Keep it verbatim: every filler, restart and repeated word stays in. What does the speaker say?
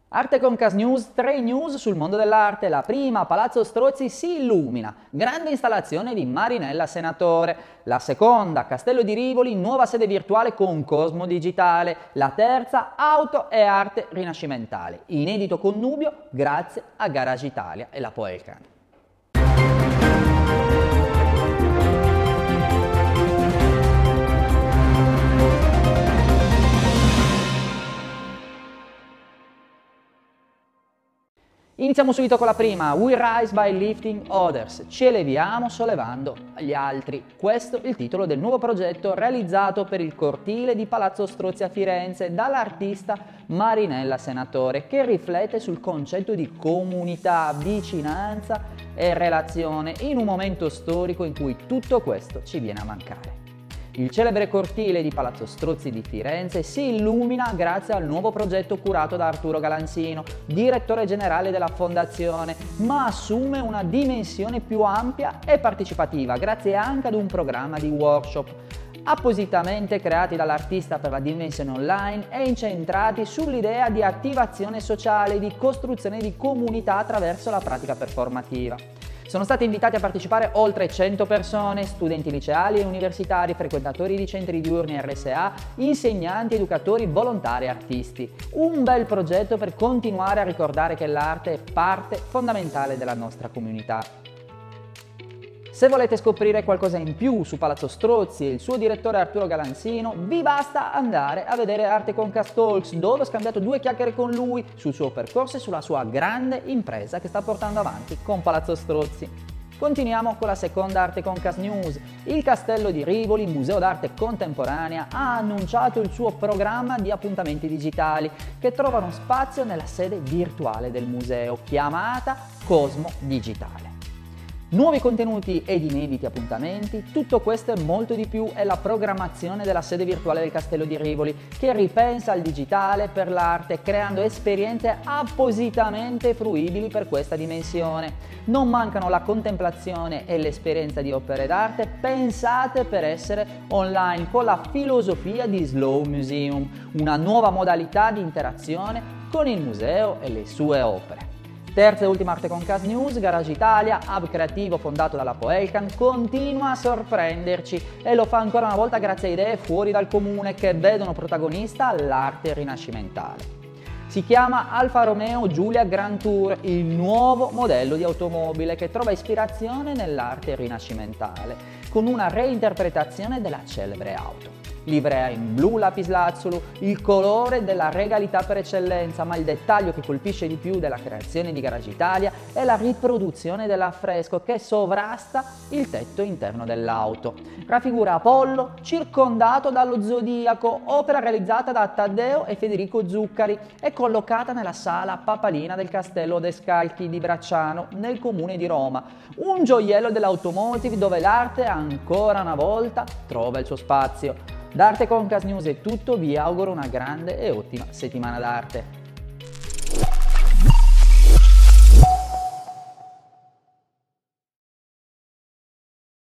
Arte Concast News, tre news sul mondo dell'arte. La prima, Palazzo Strozzi si illumina, grande installazione di Marinella Senatore. La seconda, Castello di Rivoli, nuova sede virtuale con Cosmo Digitale. La terza, auto e arte rinascimentale, inedito connubio grazie a Garage Italia e la Poelcan. Iniziamo subito con la prima, We Rise by Lifting Others, ci eleviamo sollevando gli altri. Questo è il titolo del nuovo progetto realizzato per il cortile di Palazzo Strozzi a Firenze dall'artista Marinella Senatore, che riflette sul concetto di comunità, vicinanza e relazione in un momento storico in cui tutto questo ci viene a mancare. Il celebre cortile di Palazzo Strozzi di Firenze si illumina grazie al nuovo progetto curato da Arturo Galanzino, direttore generale della fondazione, ma assume una dimensione più ampia e partecipativa grazie anche ad un programma di workshop appositamente creati dall'artista per la dimensione online e incentrati sull'idea di attivazione sociale e di costruzione di comunità attraverso la pratica performativa. Sono stati invitati a partecipare oltre cento persone, studenti liceali e universitari, frequentatori di centri diurni R S A, insegnanti, educatori, volontari e artisti. Un bel progetto per continuare a ricordare che l'arte è parte fondamentale della nostra comunità. Se volete scoprire qualcosa in più su Palazzo Strozzi e il suo direttore Arturo Galanzino, vi basta andare a vedere Arte Concast Talks, dove ho scambiato due chiacchiere con lui sul suo percorso e sulla sua grande impresa che sta portando avanti con Palazzo Strozzi. Continuiamo con la seconda Arte Concast News. Il Castello di Rivoli, Museo d'Arte Contemporanea, ha annunciato il suo programma di appuntamenti digitali che trovano spazio nella sede virtuale del museo, chiamata Cosmo Digitale. Nuovi contenuti ed inediti appuntamenti, tutto questo e molto di più è la programmazione della sede virtuale del Castello di Rivoli, che ripensa al digitale per l'arte, creando esperienze appositamente fruibili per questa dimensione. Non mancano la contemplazione e l'esperienza di opere d'arte pensate per essere online, con la filosofia di Slow Museum, una nuova modalità di interazione con il museo e le sue opere. Terza e ultima Arte Concast News, Garage Italia, hub creativo fondato dalla Poelcan, continua a sorprenderci e lo fa ancora una volta grazie a idee fuori dal comune che vedono protagonista l'arte rinascimentale. Si chiama Alfa Romeo Giulia Grand Tour, il nuovo modello di automobile che trova ispirazione nell'arte rinascimentale, con una reinterpretazione della celebre auto. Livrea in blu lapislazzolo, il colore della regalità per eccellenza, ma il dettaglio che colpisce di più della creazione di Garage Italia è la riproduzione dell'affresco che sovrasta il tetto interno dell'auto. Raffigura Apollo circondato dallo zodiaco, opera realizzata da Taddeo e Federico Zuccari e collocata nella sala papalina del Castello Descalchi di Bracciano, nel comune di Roma. Un gioiello dell'automotive dove l'arte ancora una volta trova il suo spazio. Da Arte Concast News è tutto, vi auguro una grande e ottima settimana d'arte.